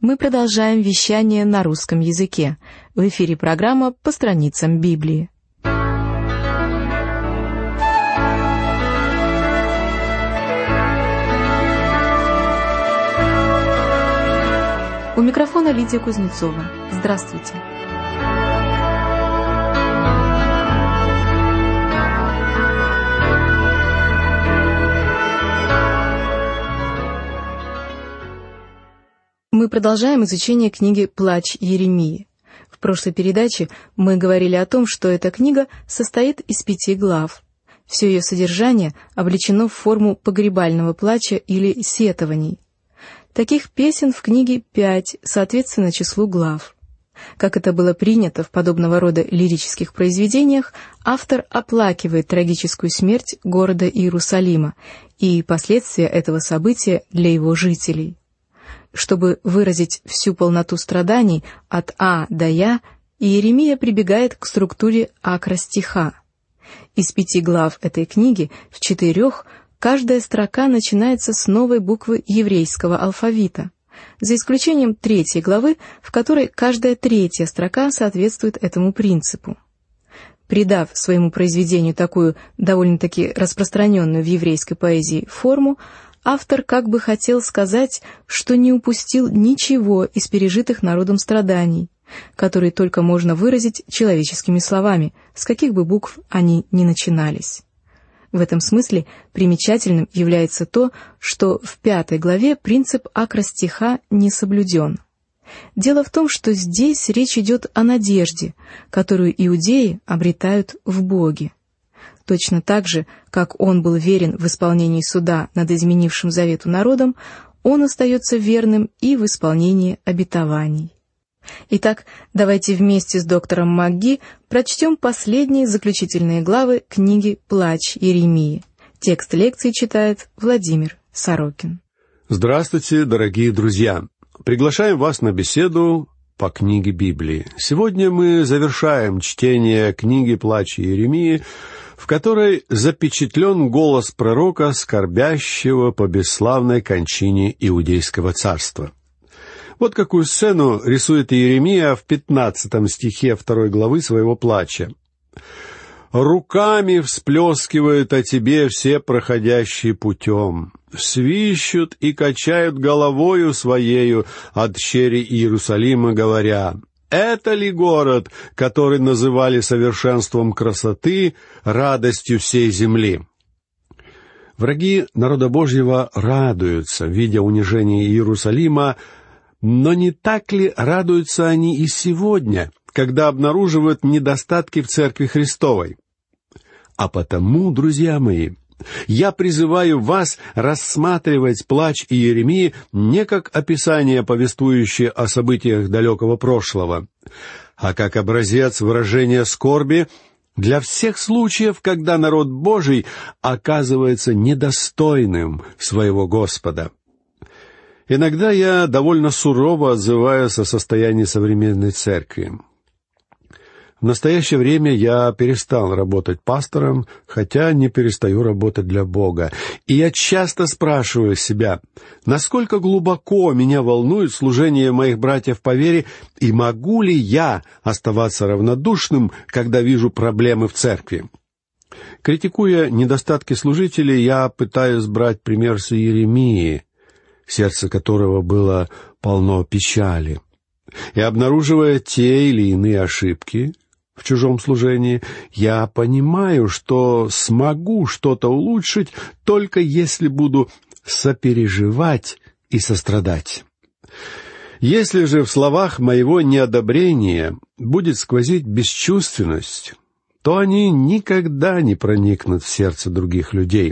Мы продолжаем вещание на русском языке. В эфире программа «По страницам Библии». У микрофона Лидия Кузнецова. Здравствуйте. Мы продолжаем изучение книги «Плач Иеремии». В прошлой передаче мы говорили о том, что эта книга состоит из 5 глав. Все ее содержание облечено в форму погребального плача или сетований. Таких песен в книге 5, соответственно числу глав. Как это было принято в подобного рода лирических произведениях, автор оплакивает трагическую смерть города Иерусалима и последствия этого события для его жителей. Чтобы выразить всю полноту страданий от А до Я, Иеремия прибегает к структуре акростиха. Из 5 глав этой книги в 4 каждая строка начинается с новой буквы еврейского алфавита, за исключением 3 главы, в которой каждая 3-я строка соответствует этому принципу. Придав своему произведению такую довольно-таки распространенную в еврейской поэзии форму, автор как бы хотел сказать, что не упустил ничего из пережитых народом страданий, которые только можно выразить человеческими словами, с каких бы букв они ни начинались. В этом смысле примечательным является то, что в 5 главе принцип акростиха не соблюден. Дело в том, что здесь речь идет о надежде, которую иудеи обретают в Боге. Точно так же, как он был верен в исполнении суда над изменившим завету народом, он остается верным и в исполнении обетований. Итак, давайте вместе с доктором МакГи прочтем последние заключительные главы книги «Плач Иеремии». Текст лекции читает Владимир Сорокин. Здравствуйте, дорогие друзья! Приглашаем вас на беседу по книге Библии. Сегодня мы завершаем чтение книги «Плач Иеремии», в которой запечатлен голос пророка, скорбящего по бесславной кончине Иудейского царства. Вот какую сцену рисует Иеремия в 15 стихе 2 главы своего плача. «Руками всплескивают о тебе все проходящие путем, свищут и качают головою своею от дщери Иерусалима, говоря: это ли город, который называли совершенством красоты, радостью всей земли?» Враги народа Божьего радуются, видя унижение Иерусалима, но не так ли радуются они и сегодня, когда обнаруживают недостатки в Церкви Христовой? А потому, друзья мои, я призываю вас рассматривать плач Иеремии не как описание, повествующее о событиях далекого прошлого, а как образец выражения скорби для всех случаев, когда народ Божий оказывается недостойным своего Господа. Иногда я довольно сурово отзываюсь о состоянии современной церкви. В настоящее время я перестал работать пастором, хотя не перестаю работать для Бога. И я часто спрашиваю себя, насколько глубоко меня волнует служение моих братьев по вере, и могу ли я оставаться равнодушным, когда вижу проблемы в церкви. Критикуя недостатки служителей, я пытаюсь брать пример с Иеремии, сердце которого было полно печали. И обнаруживая те или иные ошибки в чужом служении, я понимаю, что смогу что-то улучшить, только если буду сопереживать и сострадать. Если же в словах моего неодобрения будет сквозить бесчувственность, то они никогда не проникнут в сердце других людей.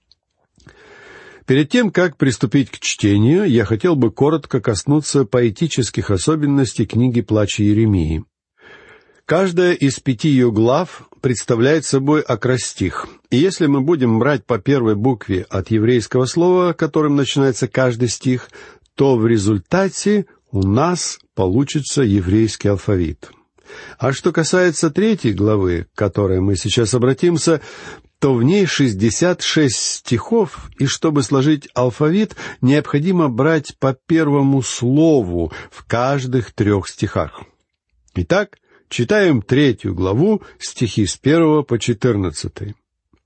Перед тем, как приступить к чтению, я хотел бы коротко коснуться поэтических особенностей книги «Плач Иеремии». Каждая из 5 ее глав представляет собой акростих. И если мы будем брать по первой букве от еврейского слова, которым начинается каждый стих, то в результате у нас получится еврейский алфавит. А что касается 3 главы, к которой мы сейчас обратимся, то в ней 66 стихов, и чтобы сложить алфавит, необходимо брать по первому слову в каждых 3 стихах. Итак, читаем 3 главу, стихи с 1 по 14.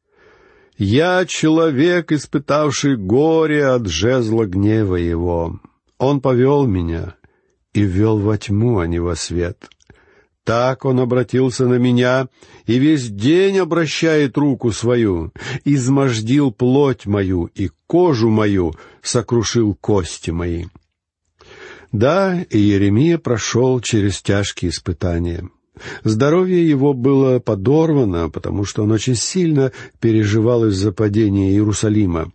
«Я человек, испытавший горе от жезла гнева его. Он повел меня и ввел во тьму, а не во свет. Так он обратился на меня и весь день обращает руку свою, измождил плоть мою и кожу мою, сокрушил кости мои». Да, и Иеремия прошел через тяжкие испытания. Здоровье его было подорвано, потому что он очень сильно переживал из-за падения Иерусалима.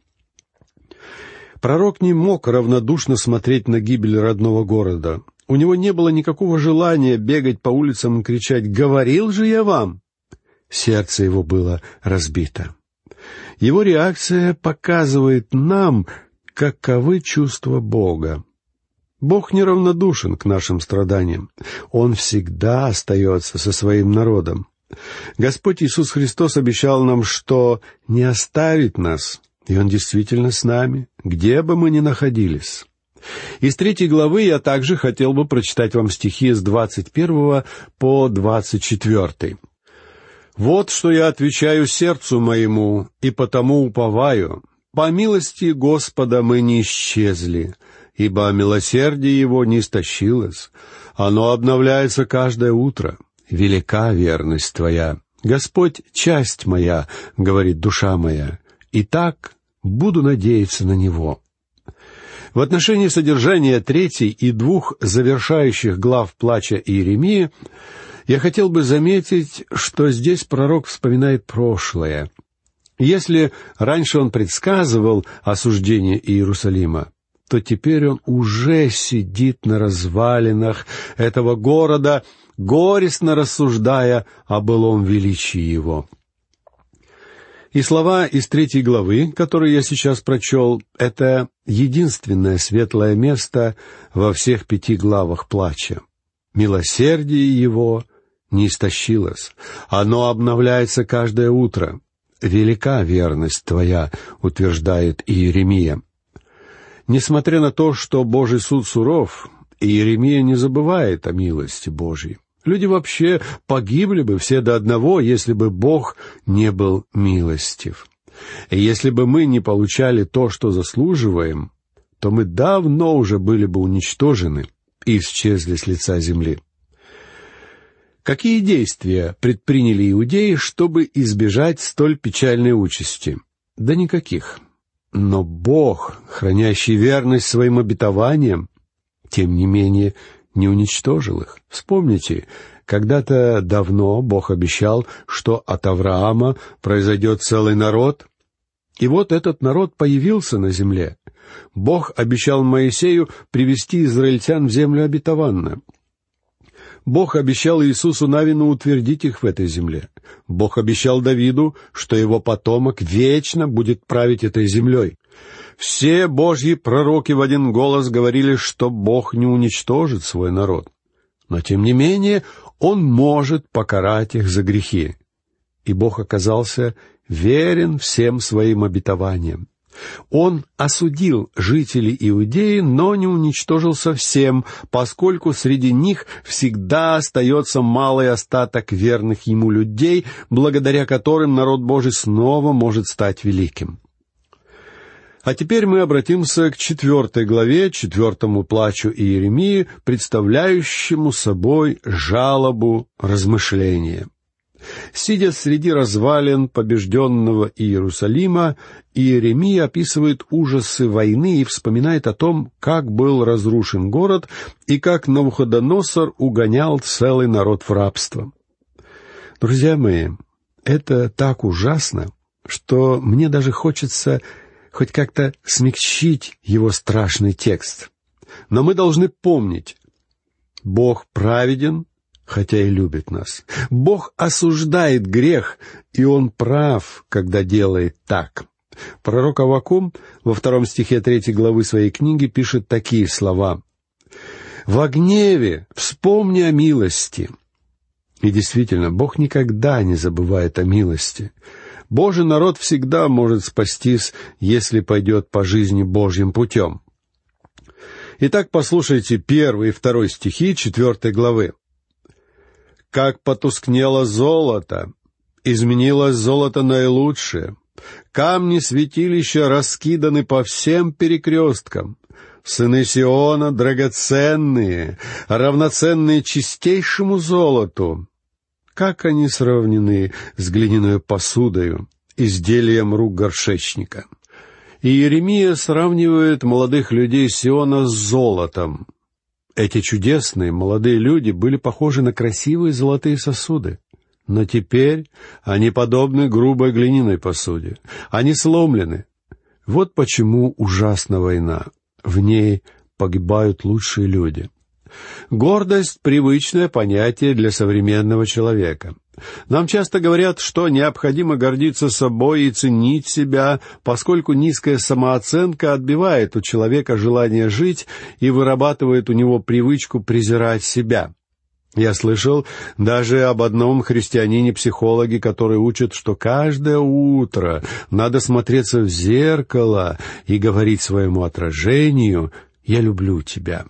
Пророк не мог равнодушно смотреть на гибель родного города. У него не было никакого желания бегать по улицам и кричать «Говорил же я вам!». Сердце его было разбито. Его реакция показывает нам, каковы чувства Бога. Бог неравнодушен к нашим страданиям. Он всегда остается со своим народом. Господь Иисус Христос обещал нам, что не оставит нас, и Он действительно с нами, где бы мы ни находились. Из 3 главы я также хотел бы прочитать вам стихи с 21 по 24. «Вот что я отвечаю сердцу моему, и потому уповаю. По милости Господа мы не исчезли, ибо милосердие Его не истощилось. Оно обновляется каждое утро. Велика верность Твоя. Господь, часть моя, говорит душа моя. Итак, буду надеяться на Него». В отношении содержания 3 и 2 завершающих глав плача Иеремии я хотел бы заметить, что здесь пророк вспоминает прошлое. Если раньше он предсказывал осуждение Иерусалима, то теперь он уже сидит на развалинах этого города, горестно рассуждая о былом величии его. И слова из 3 главы, которые я сейчас прочел, это единственное светлое место во всех 5 главах плача. Милосердие его не истощилось, оно обновляется каждое утро. Велика верность Твоя, утверждает Иеремия. Несмотря на то, что Божий суд суров, Иеремия не забывает о милости Божьей. Люди вообще погибли бы все до одного, если бы Бог не был милостив. И если бы мы не получали то, что заслуживаем, то мы давно уже были бы уничтожены и исчезли с лица земли. Какие действия предприняли иудеи, чтобы избежать столь печальной участи? Да никаких. Но Бог, хранящий верность своим обетованиям, тем не менее, не уничтожил их. Вспомните, когда-то давно Бог обещал, что от Авраама произойдет целый народ, и вот этот народ появился на земле. Бог обещал Моисею привести израильтян в землю обетованную. Бог обещал Иисусу Навину утвердить их в этой земле. Бог обещал Давиду, что его потомок вечно будет править этой землей. Все Божьи пророки в один голос говорили, что Бог не уничтожит свой народ. Но, тем не менее, Он может покарать их за грехи. И Бог оказался верен всем своим обетованиям. Он осудил жителей Иудеи, но не уничтожил совсем, поскольку среди них всегда остается малый остаток верных Ему людей, благодаря которым народ Божий снова может стать великим. А теперь мы обратимся к 4 главе, 4 плачу Иеремии, представляющему собой жалобу размышления. Сидя среди развалин побежденного Иерусалима, Иеремия описывает ужасы войны и вспоминает о том, как был разрушен город и как Навуходоносор угонял целый народ в рабство. Друзья мои, это так ужасно, что мне даже хочется хоть как-то смягчить его страшный текст. Но мы должны помнить, Бог праведен, хотя и любит нас. Бог осуждает грех, и Он прав, когда делает так. Пророк Аввакум во 2 стихе 3 главы своей книги пишет такие слова: «Во гневе вспомни о милости, И действительно, Бог никогда не забывает о милости. Божий народ всегда может спастись, если пойдет по жизни Божьим путем. Итак, послушайте 1 и 2 стихи 4 главы. «Как потускнело золото, изменилось золото наилучшее, камни святилища раскиданы по всем перекресткам, сыны Сиона драгоценные, равноценные чистейшему золоту. Как они сравнены с глиняной посудою, изделием рук горшечника». И Иеремия сравнивает молодых людей Сиона с золотом. Эти чудесные молодые люди были похожи на красивые золотые сосуды. Но теперь они подобны грубой глиняной посуде. Они сломлены. Вот почему ужасна война. В ней погибают лучшие люди. Гордость — привычное понятие для современного человека. Нам часто говорят, что необходимо гордиться собой и ценить себя, поскольку низкая самооценка отбивает у человека желание жить и вырабатывает у него привычку презирать себя. Я слышал даже об одном христианине-психологе, который учит, что каждое утро надо смотреться в зеркало и говорить своему отражению: «Я люблю тебя».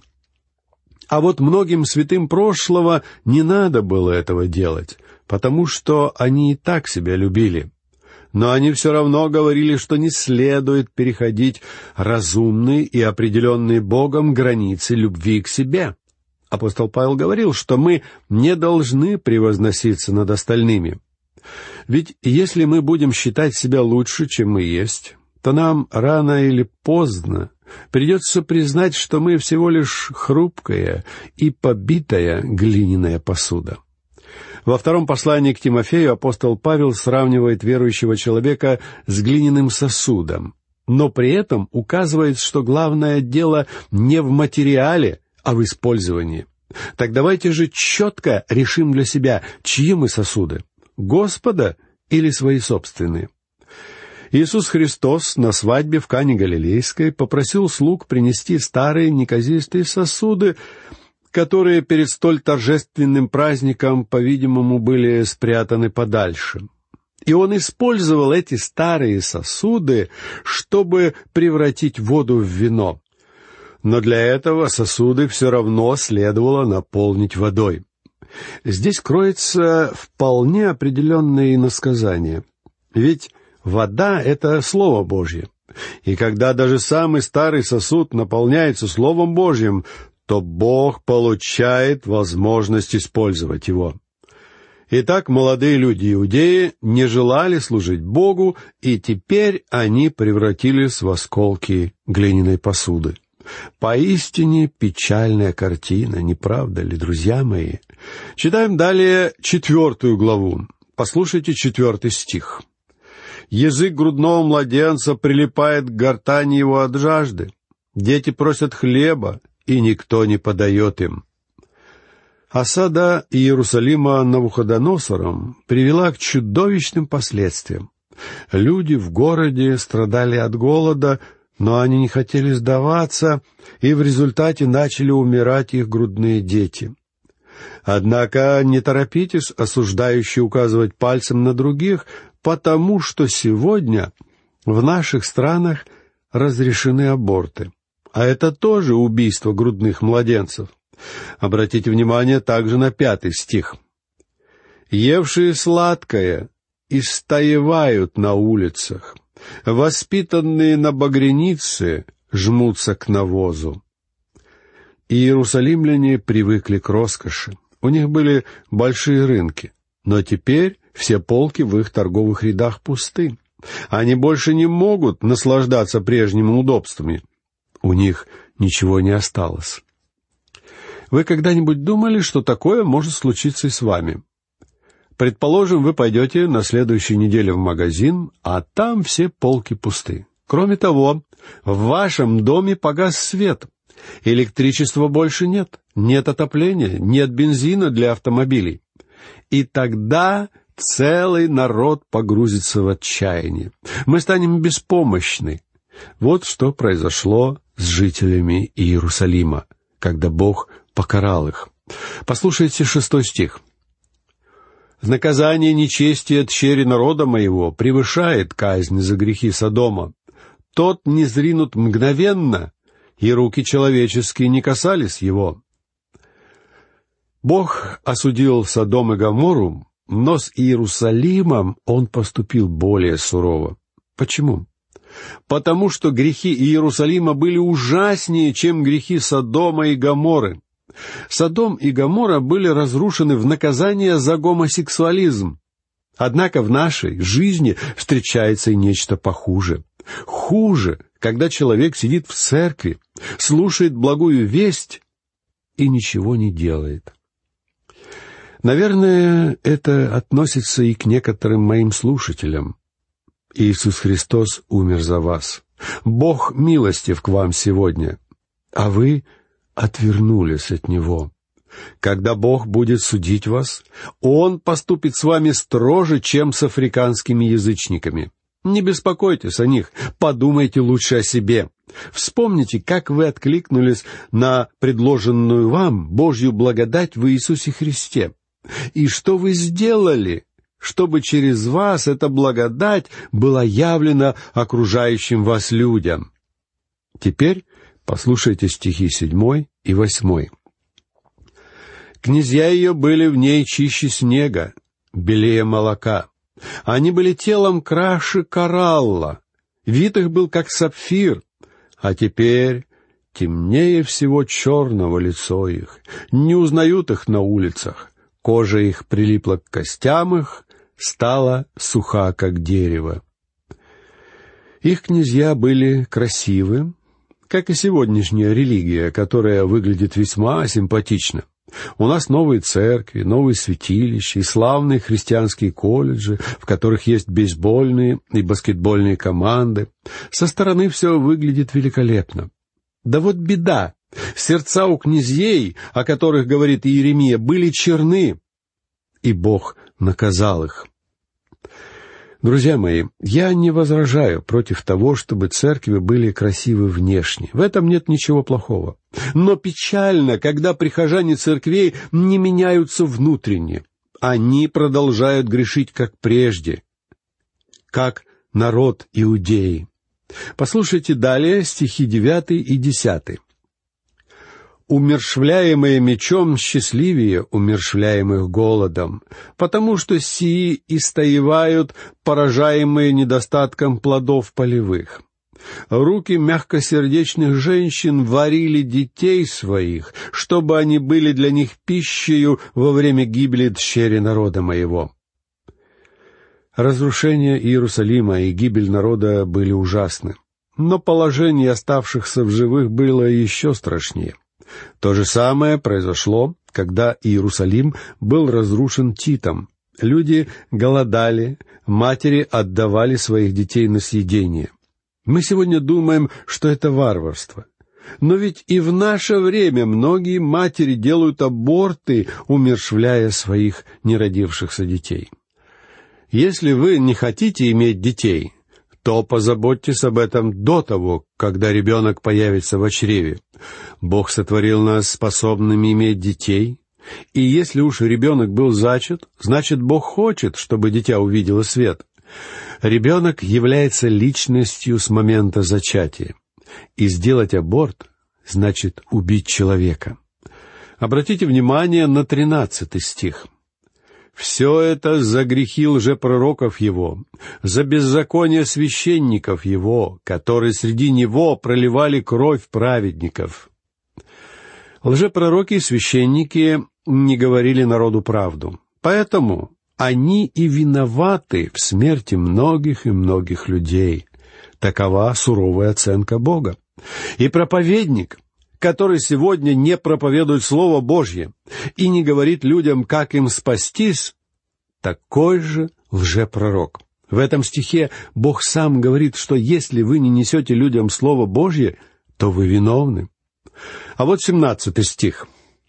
А вот многим святым прошлого не надо было этого делать, потому что они и так себя любили. Но они все равно говорили, что не следует переходить разумные и определенные Богом границы любви к себе. Апостол Павел говорил, что мы не должны превозноситься над остальными. Ведь если мы будем считать себя лучше, чем мы есть, то нам рано или поздно придется признать, что мы всего лишь хрупкая и побитая глиняная посуда. Во втором послании к Тимофею апостол Павел сравнивает верующего человека с глиняным сосудом, но при этом указывает, что главное дело не в материале, а в использовании. Так давайте же четко решим для себя, чьи мы сосуды — Господа или свои собственные. Иисус Христос на свадьбе в Кане Галилейской попросил слуг принести старые неказистые сосуды, которые перед столь торжественным праздником, по-видимому, были спрятаны подальше. И он использовал эти старые сосуды, чтобы превратить воду в вино. Но для этого сосуды все равно следовало наполнить водой. Здесь кроется вполне определенное иносказание. Ведь вода — это Слово Божье. И когда даже самый старый сосуд наполняется Словом Божьим, то Бог получает возможность использовать его. Итак, молодые люди-иудеи не желали служить Богу, и теперь они превратились в осколки глиняной посуды. Поистине печальная картина, не правда ли, друзья мои? Читаем далее 4 главу. Послушайте 4 стих. «Язык грудного младенца прилипает к гортани его от жажды. Дети просят хлеба, и никто не подает им». Осада Иерусалима Навуходоносором привела к чудовищным последствиям. Люди в городе страдали от голода, но они не хотели сдаваться, и в результате начали умирать их грудные дети. Однако не торопитесь, осуждающие, указывать пальцем на других, потому что сегодня в наших странах разрешены аборты. А это тоже убийство грудных младенцев. Обратите внимание также на 5 стих. «Евшие сладкое истаивают на улицах, воспитанные на багрянице жмутся к навозу». Иерусалимляне привыкли к роскоши. У них были большие рынки, но теперь все полки в их торговых рядах пусты. Они больше не могут наслаждаться прежними удобствами. У них ничего не осталось. Вы когда-нибудь думали, что такое может случиться и с вами? Предположим, вы пойдете на следующей неделе в магазин, а там все полки пусты. Кроме того, в вашем доме погас свет. Электричества больше нет, нет отопления, нет бензина для автомобилей. И тогда целый народ погрузится в отчаяние. Мы станем беспомощны. Вот что произошло с жителями Иерусалима, когда Бог покарал их. Послушайте 6 стих. Наказание нечестия тщери народа моего превышает казнь за грехи Содома. Тот не зринут мгновенно, и руки человеческие не касались его. Бог осудил Содом и Гоморру, но с Иерусалимом Он поступил более сурово. Почему? Потому что грехи Иерусалима были ужаснее, чем грехи Содома и Гоморры. Содом и Гоморра были разрушены в наказание за гомосексуализм. Однако в нашей жизни встречается и нечто похуже. Хуже, когда человек сидит в церкви, слушает благую весть и ничего не делает. Наверное, это относится и к некоторым моим слушателям. Иисус Христос умер за вас. Бог милостив к вам сегодня, а вы отвернулись от Него. Когда Бог будет судить вас, Он поступит с вами строже, чем с африканскими язычниками. Не беспокойтесь о них, подумайте лучше о себе. Вспомните, как вы откликнулись на предложенную вам Божью благодать в Иисусе Христе. И что вы сделали, чтобы через вас эта благодать была явлена окружающим вас людям? Теперь послушайте стихи 7 и 8. «Князья ее были в ней чище снега, белее молока. Они были телом краше коралла, вид их был как сапфир, а теперь темнее всего черного лицо их, не узнают их на улицах. Кожа их прилипла к костям их, стала суха, как дерево». Их князья были красивы, как и сегодняшняя религия, которая выглядит весьма симпатично. У нас новые церкви, новые святилища и славные христианские колледжи, в которых есть бейсбольные и баскетбольные команды. Со стороны все выглядит великолепно. Да вот беда. Сердца у князей, о которых говорит Иеремия, были черны, и Бог наказал их. Друзья мои, я не возражаю против того, чтобы церкви были красивы внешне. В этом нет ничего плохого. Но печально, когда прихожане церквей не меняются внутренне. Они продолжают грешить, как прежде, как народ Иудеи. Послушайте далее стихи 9 и 10. «Умерщвляемые мечом счастливее умерщвляемых голодом, потому что сии истоевают, поражаемые недостатком плодов полевых. Руки мягкосердечных женщин варили детей своих, чтобы они были для них пищею во время гибели дщери народа моего». Разрушение Иерусалима и гибель народа были ужасны, но положение оставшихся в живых было еще страшнее. То же самое произошло, когда Иерусалим был разрушен Титом. Люди голодали, матери отдавали своих детей на съедение. Мы сегодня думаем, что это варварство. Но ведь и в наше время многие матери делают аборты, умерщвляя своих неродившихся детей. Если вы не хотите иметь детей, то позаботьтесь об этом до того, когда ребенок появится в чреве. Бог сотворил нас способными иметь детей, и если уж ребенок был зачат, значит, Бог хочет, чтобы дитя увидело свет. Ребенок является личностью с момента зачатия, и сделать аборт значит убить человека. Обратите внимание на 13 стих. «Все это за грехи лжепророков его, за беззаконие священников его, которые среди него проливали кровь праведников». Лжепророки и священники не говорили народу правду, поэтому они и виноваты в смерти многих и многих людей. Такова суровая оценка Бога. И проповедник, который сегодня не проповедует Слово Божье и не говорит людям, как им спастись, такой же лжепророк. В этом стихе Бог сам говорит, что если вы не несете людям Слово Божье, то вы виновны. А вот 17 стих.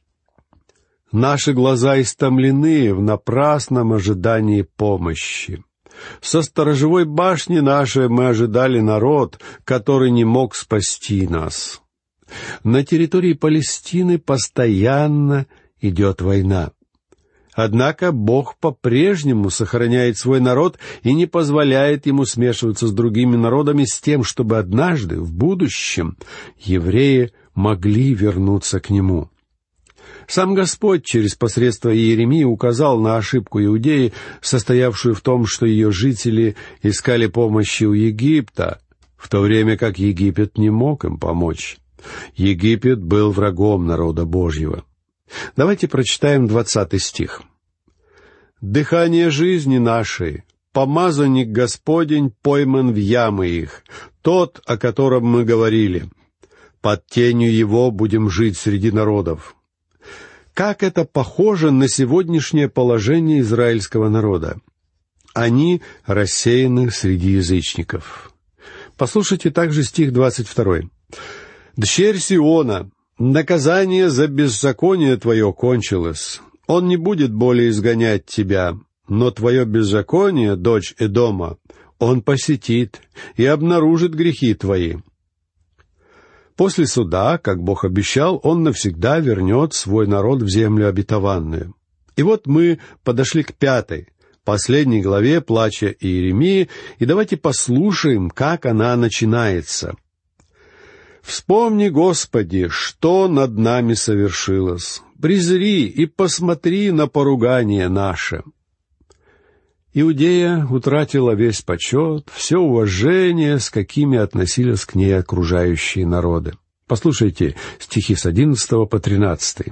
«Наши глаза истомлены в напрасном ожидании помощи. Со сторожевой башни нашей мы ожидали народ, который не мог спасти нас». На территории Палестины постоянно идет война. Однако Бог по-прежнему сохраняет свой народ и не позволяет ему смешиваться с другими народами с тем, чтобы однажды, в будущем, евреи могли вернуться к нему. Сам Господь через посредство Иеремии указал на ошибку Иудеи, состоявшую в том, что ее жители искали помощи у Египта, в то время как Египет не мог им помочь. Египет был врагом народа Божьего. Давайте прочитаем 20 стих. «Дыхание жизни нашей, помазанник Господень пойман в ямы их, тот, о котором мы говорили. Под тенью его будем жить среди народов». Как это похоже на сегодняшнее положение израильского народа. Они рассеяны среди язычников. Послушайте также стих 22. «Дщерь Сиона, наказание за беззаконие твое кончилось. Он не будет более изгонять тебя, но твое беззаконие, дочь Эдома, он посетит и обнаружит грехи твои». После суда, как Бог обещал, Он навсегда вернет свой народ в землю обетованную. И вот мы подошли к 5, последней главе плача Иеремии, и давайте послушаем, как она начинается. «Вспомни, Господи, что над нами совершилось. Презри и посмотри на поругание наше». Иудея утратила весь почет, все уважение, с какими относились к ней окружающие народы. Послушайте стихи с 11 по 13.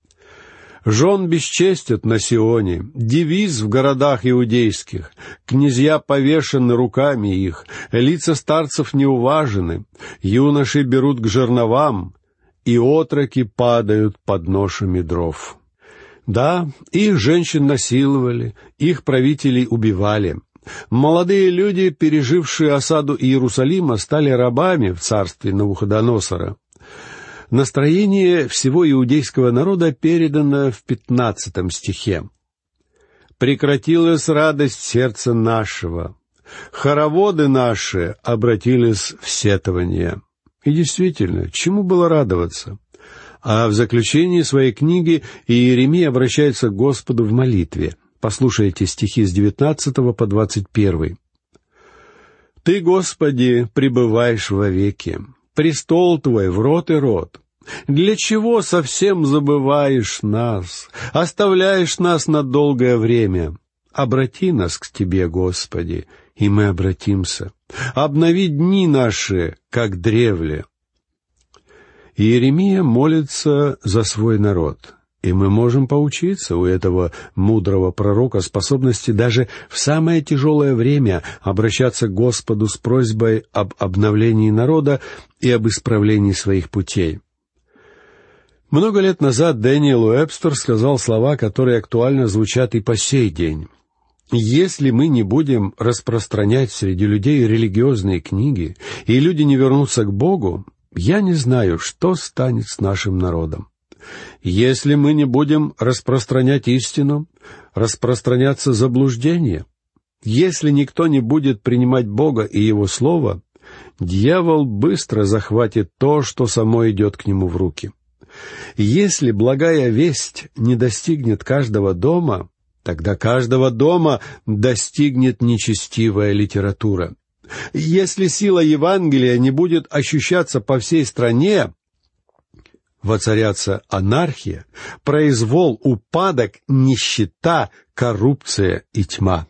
«Жен бесчестят на Сионе, девиз в городах иудейских, князья повешены руками их, лица старцев неуважены, юноши берут к жерновам, и отроки падают под ношами дров». Да, их женщин насиловали, их правителей убивали. Молодые люди, пережившие осаду Иерусалима, стали рабами в царстве Навуходоносора. Настроение всего иудейского народа передано в 15 стихе. «Прекратилась радость сердца нашего, хороводы наши обратились в сетование». И действительно, чему было радоваться? А в заключении своей книги Иеремия обращается к Господу в молитве. Послушайте стихи с 19 по 21. «Ты, Господи, пребываешь вовеки, престол Твой в род и род. Для чего совсем забываешь нас, оставляешь нас на долгое время? Обрати нас к Тебе, Господи, и мы обратимся. Обнови дни наши, как древле». Иеремия молится за свой народ, и мы можем поучиться у этого мудрого пророка способности даже в самое тяжелое время обращаться к Господу с просьбой об обновлении народа и об исправлении своих путей. Много лет назад Дэниел Уэбстер сказал слова, которые актуально звучат и по сей день. «Если мы не будем распространять среди людей религиозные книги, и люди не вернутся к Богу, я не знаю, что станет с нашим народом. Если мы не будем распространять истину, распространяться заблуждение, если никто не будет принимать Бога и Его Слово, дьявол быстро захватит то, что само идет к нему в руки. Если благая весть не достигнет каждого дома, тогда каждого дома достигнет нечестивая литература. Если сила Евангелия не будет ощущаться по всей стране, воцарятся анархия, произвол, упадок, нищета, коррупция и тьма.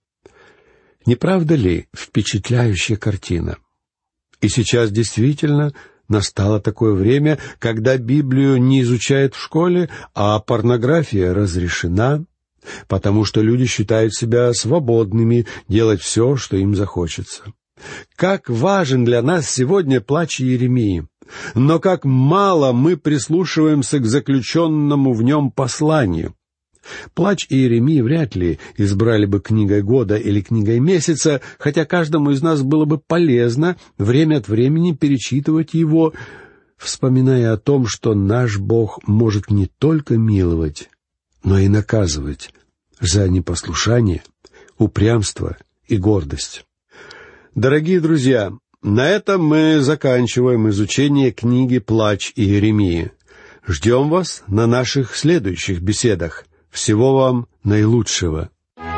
Не правда ли впечатляющая картина? И сейчас действительно настало такое время, когда Библию не изучают в школе, а порнография разрешена, потому что люди считают себя свободными делать все, что им захочется. Как важен для нас сегодня плач Иеремии, но как мало мы прислушиваемся к заключенному в нем посланию. Плач Иеремии вряд ли избрали бы книгой года или книгой месяца, хотя каждому из нас было бы полезно время от времени перечитывать его, вспоминая о том, что наш Бог может не только миловать, но и наказывать за непослушание, упрямство и гордость. Dорогие друзья, на этом мы заканчиваем изучение книги «Плач Иеремии». Ждем вас на наших следующих беседах. Всего вам наилучшего.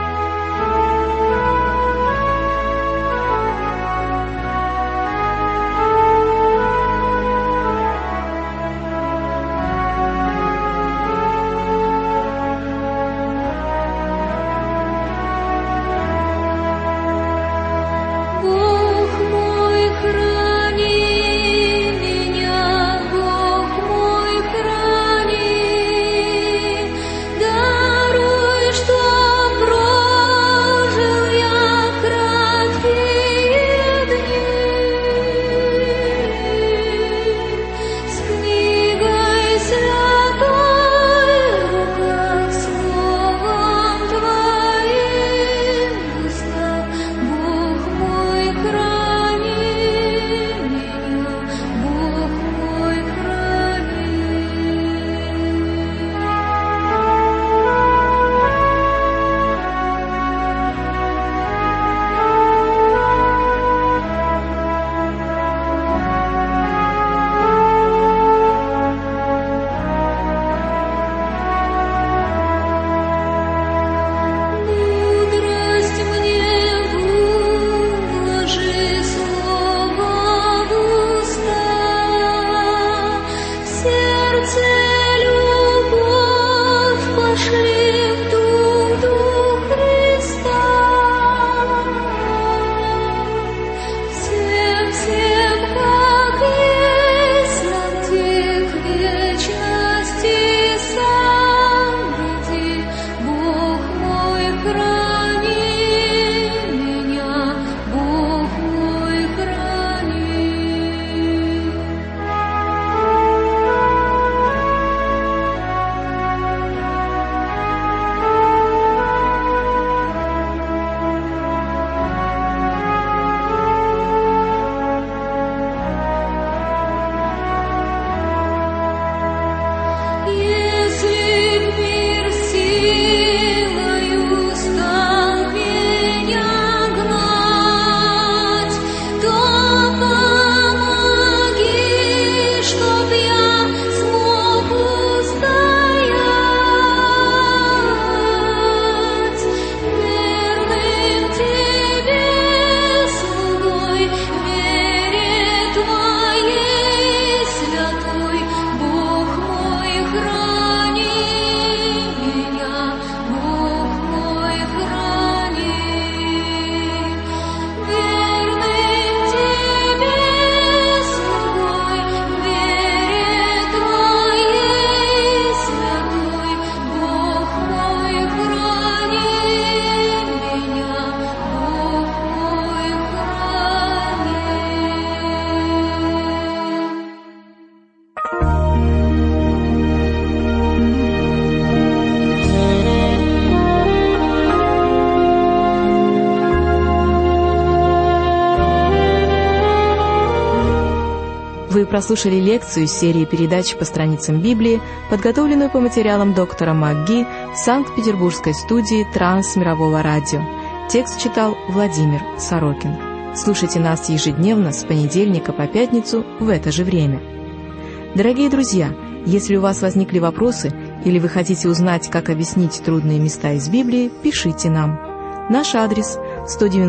Вы прослушали лекцию из серии передач по страницам Библии, подготовленную по материалам доктора МакГи Санкт-Петербургской студии Трансмирового радио. Текст читал Владимир Сорокин. Слушайте нас ежедневно с понедельника по пятницу в это же время. Дорогие друзья, если у вас возникли вопросы или вы хотите узнать, как объяснить трудные места из Библии, пишите нам. Наш адрес –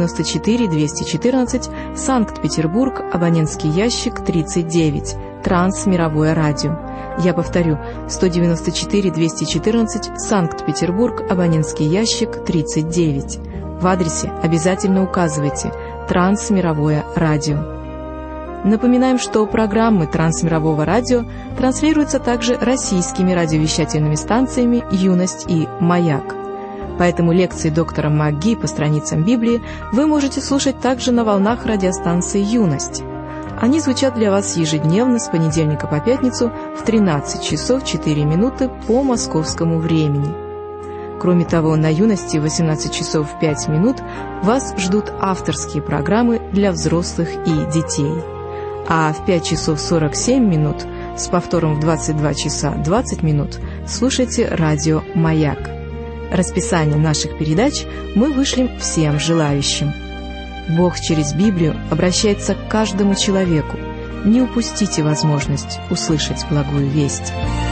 194-214, Санкт-Петербург, абонентский ящик 39, Трансмировое радио. Я повторю, 194-214, Санкт-Петербург, абонентский ящик 39. В адресе обязательно указывайте «Трансмировое радио». Напоминаем, что программы Трансмирового радио транслируются также российскими радиовещательными станциями «Юность» и «Маяк». Поэтому лекции доктора МакГи по страницам Библии вы можете слушать также на волнах радиостанции «Юность». Они звучат для вас ежедневно с понедельника по пятницу в 13 часов 4 минуты по московскому времени. Кроме того, на «Юности» в 18 часов 5 минут вас ждут авторские программы для взрослых и детей. А в 5 часов 47 минут с повтором в 22 часа 20 минут слушайте радио «Маяк». Расписание наших передач мы вышлем всем желающим. Бог через Библию обращается к каждому человеку. Не упустите возможность услышать благую весть.